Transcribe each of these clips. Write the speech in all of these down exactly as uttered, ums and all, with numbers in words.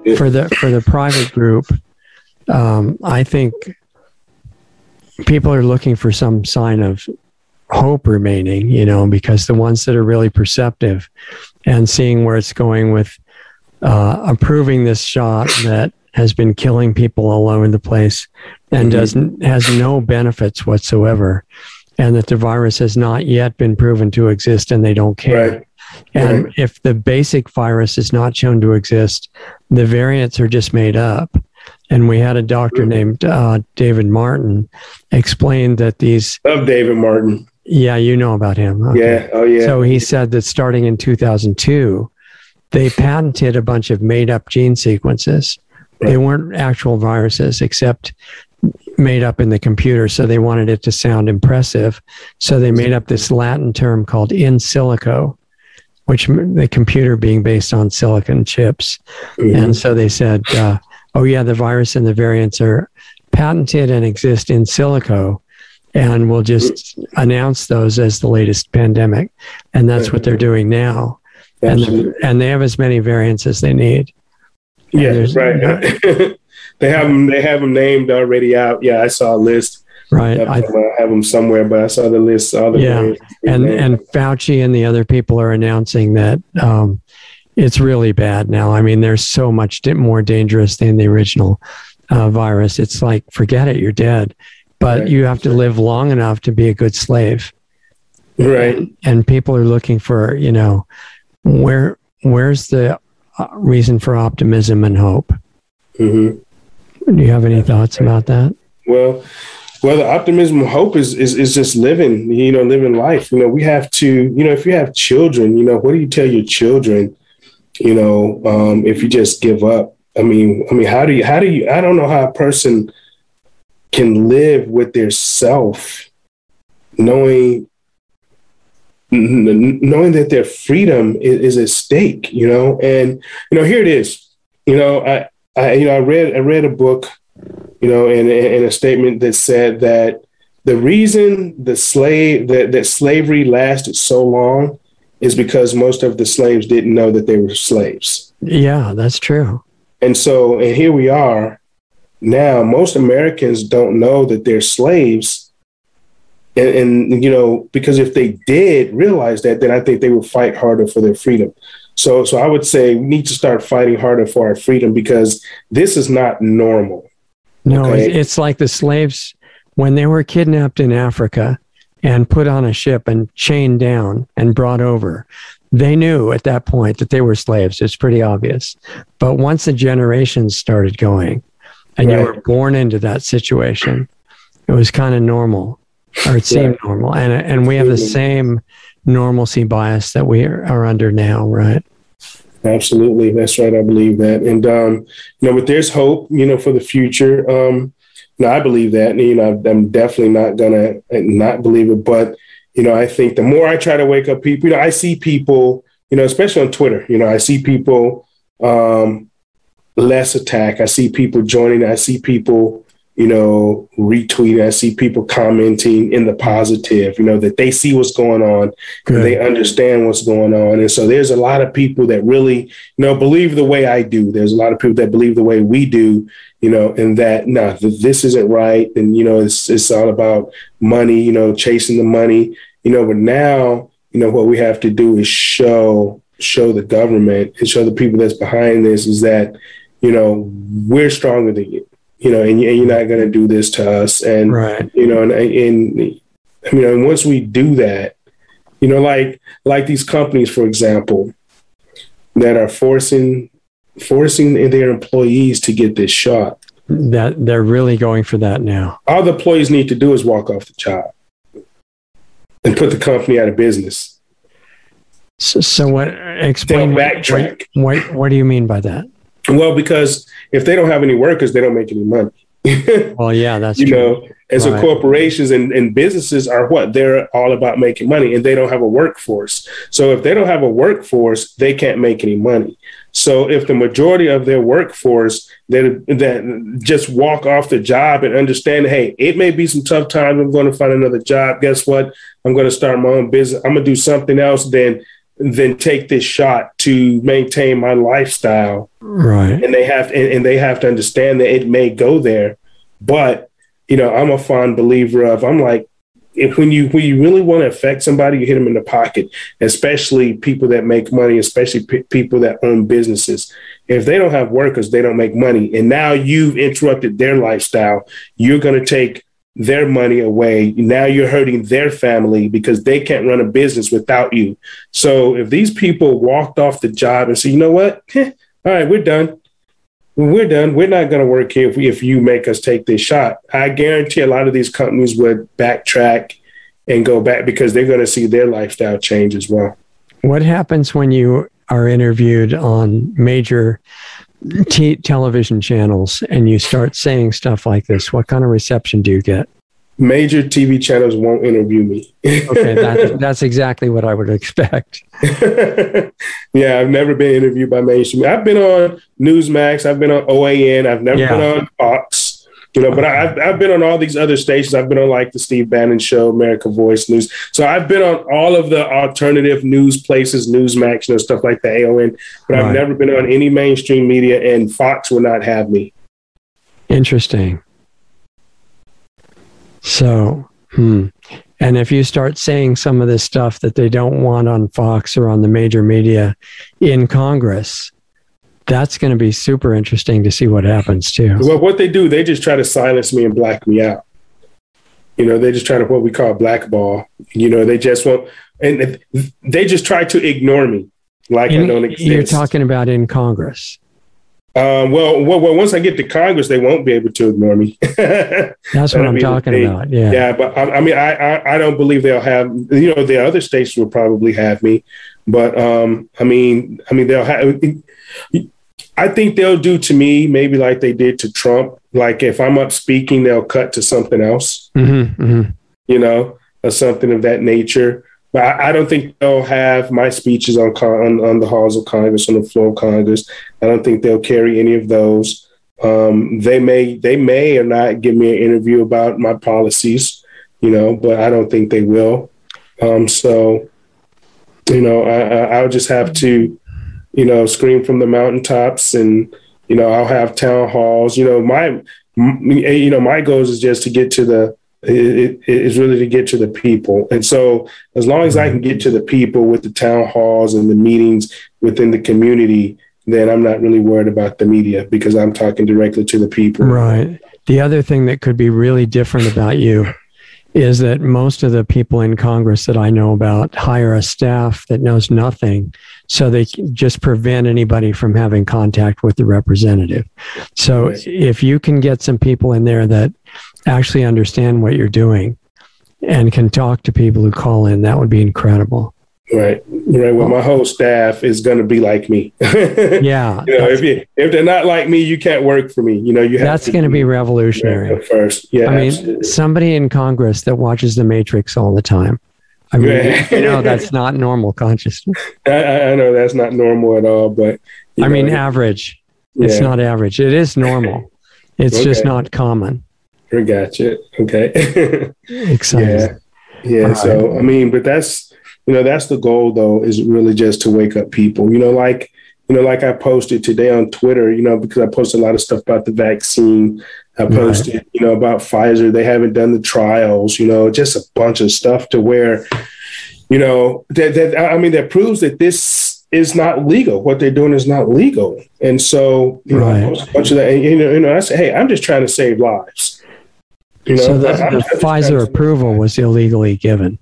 for the for the private group, um, I think people are looking for some sign of hope remaining, you know, because the ones that are really perceptive and seeing where it's going with uh, approving this shot that has been killing people all over the place and mm-hmm. doesn't has no benefits whatsoever, and that the virus has not yet been proven to exist and they don't care. Right. And right. if the basic virus is not shown to exist, the variants are just made up. And we had a doctor named uh, David Martin explain that these... Love David Martin. Yeah, you know about him. Okay. Yeah, oh yeah. So he said that starting in two thousand two, they patented a bunch of made-up gene sequences. Right. They weren't actual viruses, except made up in the computer, so they wanted it to sound impressive. So they made up this Latin term called in silico, which the computer being based on silicon chips. Mm-hmm. And so they said... Uh, oh, yeah, the virus and the variants are patented and exist in silico, and we'll just announce those as the latest pandemic. And that's what they're doing now. And, the, and they have as many variants as they need. Yeah, right. No, they have them, they have them named already out. Yeah, I saw a list. Right. I have, I have them somewhere, but I saw the list. All the yeah, and, and Fauci and the other people are announcing that um, it's really bad now. I mean, they're so much more dangerous than the original uh, virus. It's like, forget it, you're dead. But right. you have to live long enough to be a good slave. Right. And, and people are looking for, you know, where where's the reason for optimism and hope? Mm-hmm. Do you have any thoughts about that? Well, well, the optimism and hope is, is is just living, you know, living life. You know, we have to, you know, if you have children, you know, what do you tell your children? You know, um, if you just give up, I mean, I mean, how do you, how do you, I don't know how a person can live with their self, knowing, knowing that their freedom is, is at stake, you know, and, you know, here it is, you know, I, I, you know, I read, I read a book, you know, and, and a statement that said that the reason the slave, that, that slavery lasted so long is because most of the slaves didn't know that they were slaves. Yeah, that's true. And so, and here we are now, most Americans don't know that they're slaves. And, and, you know, because if they did realize that, then I think they would fight harder for their freedom. So, so I would say we need to start fighting harder for our freedom, because this is not normal. No, okay? It's like the slaves, when they were kidnapped in Africa and put on a ship and chained down and brought over. They knew at that point that they were slaves. It's pretty obvious. But once the generations started going and right. you were born into that situation, it was kind of normal, or it seemed yeah. normal. And, and we have the same normalcy bias that we are, are under now, right? Absolutely. That's right. I believe that. And, um, you know, but there's hope, you know, for the future. Um, No, I believe that. And, you know, I'm definitely not going to not believe it. But, you know, I think the more I try to wake up people, you know, I see people, you know, especially on Twitter, you know, I see people um, less attack. I see people joining. I see people, you know, retweeting. I see people commenting in the positive, you know, that they see what's going on and they understand what's going on. And so there's a lot of people that really, you know, believe the way I do. There's a lot of people that believe the way we do, you know, and that, no, this isn't right. And, you know, it's, it's all about money, you know, chasing the money, you know, but now, you know, what we have to do is show, show the government and show the people that's behind this is that, you know, we're stronger than you. You know, and, and you're not going to do this to us. And, right. you know, and, and, you know, and once we do that, you know, like, like these companies, for example, that are forcing, forcing their employees to get this shot. That they're really going for that now. All the employees need to do is walk off the job and put the company out of business. So, so what, explain, They'll backtrack. What, what, what do you mean by that? Well, because if they don't have any workers, they don't make any money. Well, yeah, that's you true. know, and so right. corporations and, and businesses are what? They're all about making money, and they don't have a workforce. So if they don't have a workforce, they can't make any money. So if the majority of their workforce that that just walk off the job and understand, hey, it may be some tough times. I'm going to find another job. Guess what? I'm going to start my own business. I'm going to do something else. Then than take this shot to maintain my lifestyle. Right. And they have and, and they have to understand that it may go there. But, you know, I'm a fond believer of, I'm like, if when you when you really want to affect somebody, you hit them in the pocket, especially people that make money, especially p- people that own businesses. If they don't have workers, they don't make money. And now you've interrupted their lifestyle. You're going to take their money away. Now you're hurting their family because they can't run a business without you. So if these people walked off the job and say, you know what? All right, we're done. We're done. We're not going to work here if, we, if you make us take this shot. I guarantee a lot of these companies would backtrack and go back because they're going to see their lifestyle change as well. What happens when you are interviewed on major t- television channels and you start saying stuff like this? What kind of reception do you get? Major T V channels won't interview me. Okay, that, that's exactly what I would expect. Yeah, I've never been interviewed by mainstream. I've been on Newsmax. I've been on O A N. I've never yeah. been on Fox. You know, but I, I've I've been on all these other stations. I've been on like the Steve Bannon Show, America Voice News. So I've been on all of the alternative news places, Newsmax, you know, stuff like the A O N. But right. I've never been on any mainstream media, and Fox will not have me. Interesting. So, hmm. And if you start saying some of this stuff that they don't want on Fox or on the major media in Congress, that's going to be super interesting to see what happens too. Well, what they do, they just try to silence me and black me out. You know, they just try to what we call blackball. You know, they just want, and they just try to ignore me like in, I don't exist. You're talking about in Congress. Um, well, well, well, once I get to Congress, they won't be able to ignore me. That's what I'm talking they, about. Yeah. Yeah. But I, I mean, I, I, I don't believe they'll have, you know, the other states will probably have me, but, um, I mean, I mean, they'll have, I think they'll do to me, maybe like they did to Trump. Like if I'm up speaking, they'll cut to something else, mm-hmm, mm-hmm. you know, or something of that nature. But I, I don't think they'll have my speeches on, on on the halls of Congress, on the floor of Congress. I don't think they'll carry any of those. Um, they may they may or not give me an interview about my policies, you know, but I don't think they will. Um, so, you know, I, I, I'll just have to, you know, scream from the mountaintops, and you know, I'll have town halls. You know, my you know my goal is just to get to the. It, it is really to get to the people. And so as long as I can get to the people with the town halls and the meetings within the community, then I'm not really worried about the media because I'm talking directly to the people. Right. The other thing that could be really different about you is that most of the people in Congress that I know about hire a staff that knows nothing, so they just prevent anybody from having contact with the representative. So right. if you can get some people in there that actually understand what you're doing and can talk to people who call in, that would be incredible. Right. Right. Well, my whole staff is going to be like me. Yeah. You know, if you, if they're not like me, you can't work for me. You know, you have that's going to be revolutionary. First. Yeah. I mean, absolutely. Somebody in Congress that watches The Matrix all the time. I mean, yeah. you know, that's not normal consciousness. I, I know that's not normal at all, but I know, mean, average. Yeah. It's not average. It is normal. It's okay. just not common. I gotcha. Okay. Exciting. Yeah. Yeah. All so, right. I mean, but that's, you know, that's the goal though, is really just to wake up people, you know, like, you know, like I posted today on Twitter, you know, because I posted a lot of stuff about the vaccine. I posted, right. you know, about Pfizer. They haven't done the trials, you know, just a bunch of stuff to where, you know, that, that I mean, that proves that this is not legal. What they're doing is not legal. And so, you right. know, a bunch of that, and, you know, you know, I say, hey, I'm just trying to save lives. You know, so the, the Pfizer approval was illegally given.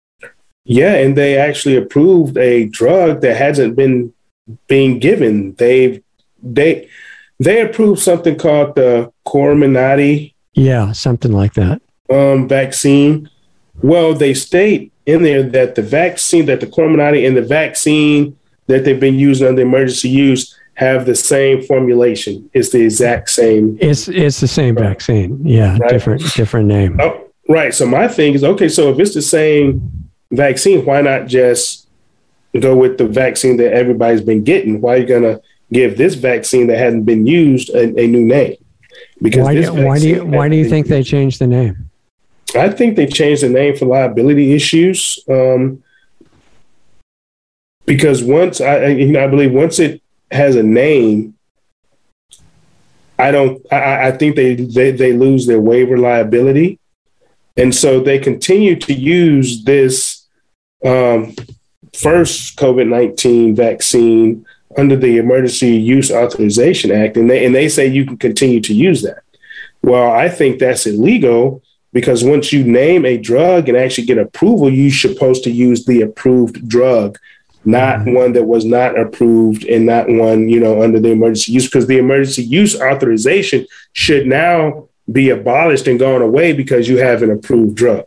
Yeah, and they actually approved a drug that hasn't been being given. They they they approved something called the Comirnaty. Yeah, something like that. Um, vaccine. Well, they state in there that the vaccine, that the Comirnaty and the vaccine that they've been using under emergency use have the same formulation. It's the exact same. It's it's the same right. vaccine. Yeah, right? different different name. Oh, right. So my thing is, okay, so if it's the same vaccine, why not just go with the vaccine that everybody's been getting? Why are you going to give this vaccine that hasn't been used a, a new name? Because why do, why do you why do you think they changed the name? I think they changed the name for liability issues. Um, because once I, you know, I believe once it has a name, I don't, I, I think they, they, they lose their waiver liability. And so they continue to use this um, first COVID nineteen vaccine under the Emergency Use Authorization Act. And they, and they say you can continue to use that. Well, I think that's illegal, because once you name a drug and actually get approval, you're supposed to use the approved drug, not mm-hmm. one that was not approved and not one, you know, under the emergency use, because the emergency use authorization should now be abolished and gone away because you have an approved drug.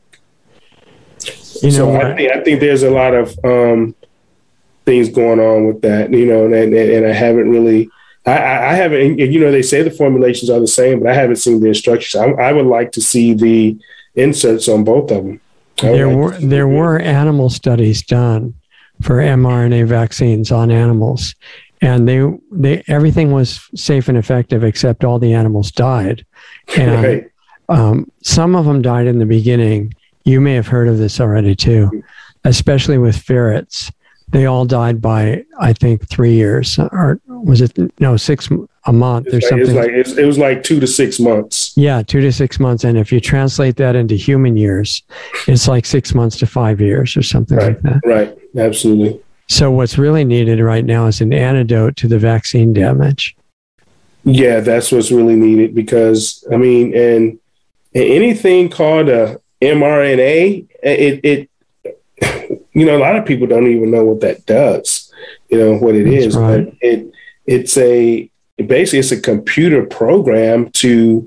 You know, so I think, I think there's a lot of um, things going on with that, you know, and, and, and I haven't really, I, I haven't, you know, they say the formulations are the same, but I haven't seen the instructions. I, I would like to see the inserts on both of them. There like were there were animal studies done for mRNA vaccines on animals, and they they everything was safe and effective except all the animals died, and right. um, some of them died in the beginning. You may have heard of this already too, especially with ferrets. They all died by, I think, three years, or was it no six a month or like, something? Like, it, was like, it was like two to six months. Yeah, two to six months, and if you translate that into human years, it's like six months to five years or something right, like that. Right, absolutely. So what's really needed right now is an antidote to the vaccine damage. Yeah, that's what's really needed, because I mean, and, and anything called a mRNA, it it. You know, a lot of people don't even know what that does, you know, what it That's is. Right. But it it's a basically it's a computer program to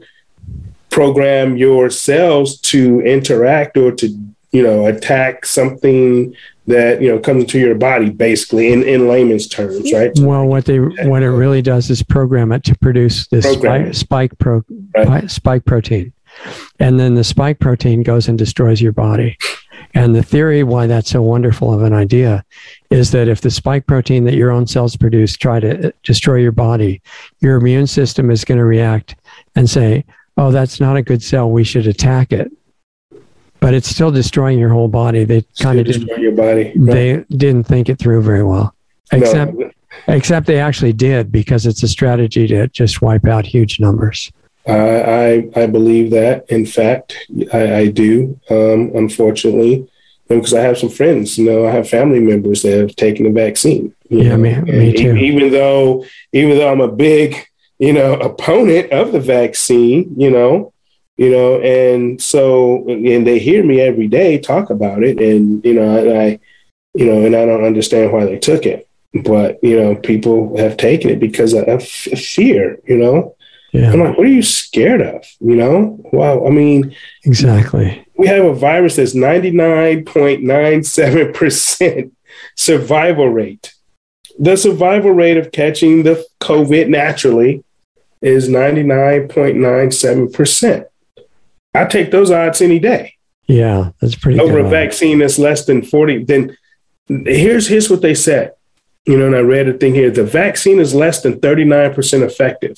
program your cells to interact or to, you know, attack something that, you know, comes into your body, basically, in, in layman's terms, right? Well, what they what it really does is program it to produce this spike spike, pro, right. spike protein. And then the spike protein goes and destroys your body. And the theory why that's so wonderful of an idea is that if the spike protein that your own cells produce try to destroy your body, your immune system is going to react and say, oh, that's not a good cell, we should attack it. But it's still destroying your whole body. They kind of destroy your body. Right. They didn't think it through very well. Except, no. except they actually did, because it's a strategy to just wipe out huge numbers. Uh, I I believe that. In fact, I, I do. Um, unfortunately, because I have some friends. You know, I have family members that have taken the vaccine. Yeah, me, me too. Even though, even though I'm a big, you know, opponent of the vaccine, you know, you know, and so and they hear me every day talk about it, and you know, I, I you know, and I don't understand why they took it, but you know, people have taken it because of, of fear, you know. Yeah. I'm like, what are you scared of? You know, well, I mean, exactly. We have a virus that's ninety-nine point nine seven percent survival rate. The survival rate of catching the COVID naturally is ninety-nine point nine seven percent. I take those odds any day. Yeah, that's pretty over good. A vaccine that's less than forty. Then here's here's what they said. You know, and I read a thing here. The vaccine is less than thirty-nine percent effective.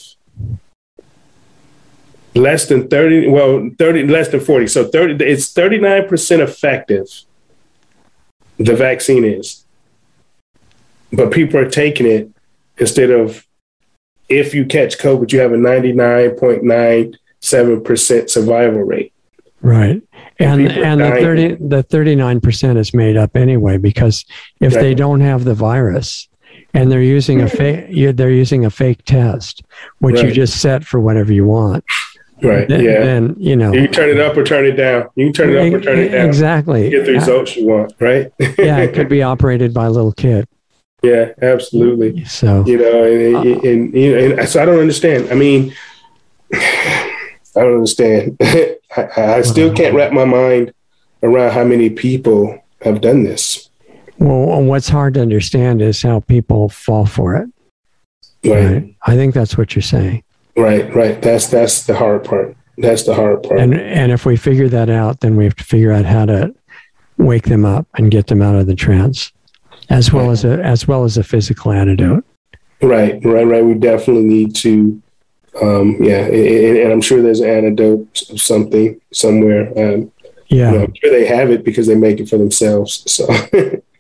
Less than thirty, well, thirty, less than forty. So thirty, it's thirty-nine percent effective. The vaccine is. But people are taking it instead of, if you catch COVID, you have a ninety-nine point nine seven percent survival rate. Right. And and the thirty the thirty-nine percent is made up anyway, because if right. they don't have the virus and they're using a fake they're using a fake test, which right. you just set for whatever you want. Right. Then, yeah. Then, you know, you can turn it up or turn it down. You can turn it up or turn it down. Exactly. Get the results you want. Right. Yeah. It could be operated by a little kid. Yeah, absolutely. So, you know, and, and, and, you know, and so I don't understand. I mean, I don't understand. I, I still can't wrap my mind around how many people have done this. Well, what's hard to understand is how people fall for it. Right. right? I think that's what you're saying. Right, right. That's that's the hard part. That's the hard part. And and if we figure that out, then we have to figure out how to wake them up and get them out of the trance, as well right. as a as well as a physical antidote. Right, right, right. We definitely need to. Um, yeah, and, and I'm sure there's an antidote of something somewhere. Um, yeah, you know, I'm sure they have it because they make it for themselves. So.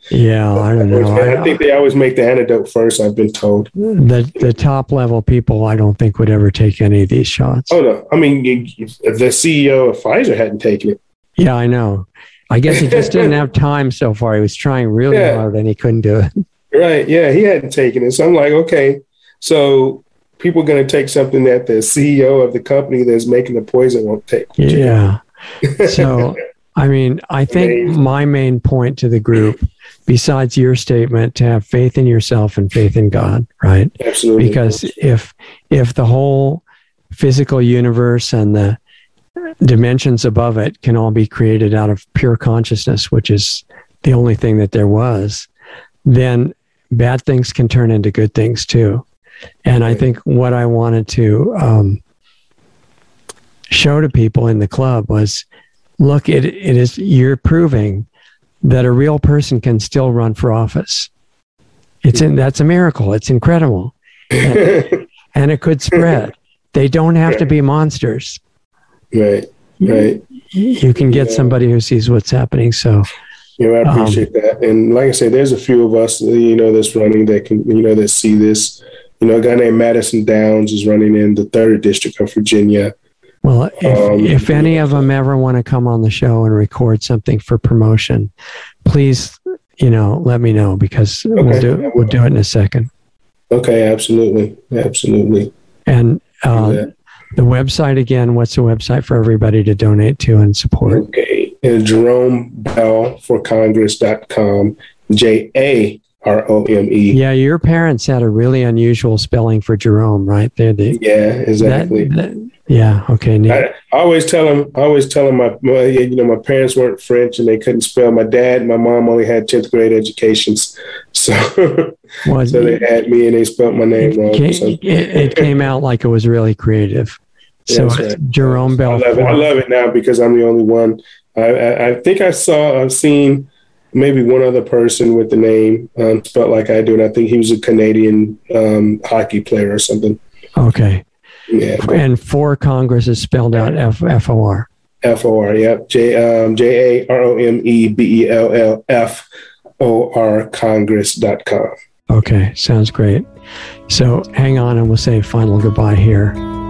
Yeah, I don't know. I, I think they always make the antidote first, I've been told. The the top level people, I don't think would ever take any of these shots. Oh, no. I mean, if the C E O of Pfizer hadn't taken it. Yeah, I know. I guess he just didn't have time so far. He was trying really yeah. hard and he couldn't do it. Right. Yeah, he hadn't taken it. So I'm like, okay, so people are going to take something that the C E O of the company that's making the poison won't take. Yeah. So, I mean, I think Amazing. my main point to the group, besides your statement, to have faith in yourself and faith in God, right? Absolutely. Because if if the whole physical universe and the dimensions above it can all be created out of pure consciousness, which is the only thing that there was, then bad things can turn into good things too. And I think what I wanted to um, show to people in the club was, look, it it is you're proving that a real person can still run for office. It's in, that's a miracle. It's incredible, and, and it could spread. They don't have to be monsters. Right, right. You can get yeah. somebody who sees what's happening. So, yeah, I appreciate um, that. And like I said, there's a few of us, you know, that's running that can, you know, that see this. You know, a guy named Madison Downs is running in the third district of Virginia. Well, if, um, if any of them ever want to come on the show and record something for promotion, please, you know, let me know, because okay. we'll do we'll do it in a second. Okay, absolutely, absolutely. And uh, yeah. the website again. What's the website for everybody to donate to and support? Okay, and Jerome Bell for Congress dot com. J A R O M E. Yeah, your parents had a really unusual spelling for Jerome, right? They're the yeah, exactly. That, that, yeah, okay. Neat. I, I always tell them. I always tell them my, my, you know, my parents weren't French and they couldn't spell. My dad and my mom only had tenth grade educations, so well, so they had me and they spelled my name it wrong. Came, so. it, it came out like it was really creative. So yeah, right. Jerome Bell. I love, it. I love it now because I'm the only one. I, I, I think I saw. I've seen. Maybe one other person with the name um, spelled like I do, and I think he was a Canadian um, hockey player or something. Okay. Yeah. And for Congress is spelled out F F O R. F O R. Yep. J um, J A R O M E B E L L F O R Congress dot com. Okay, sounds great. So hang on, and we'll say final goodbye here.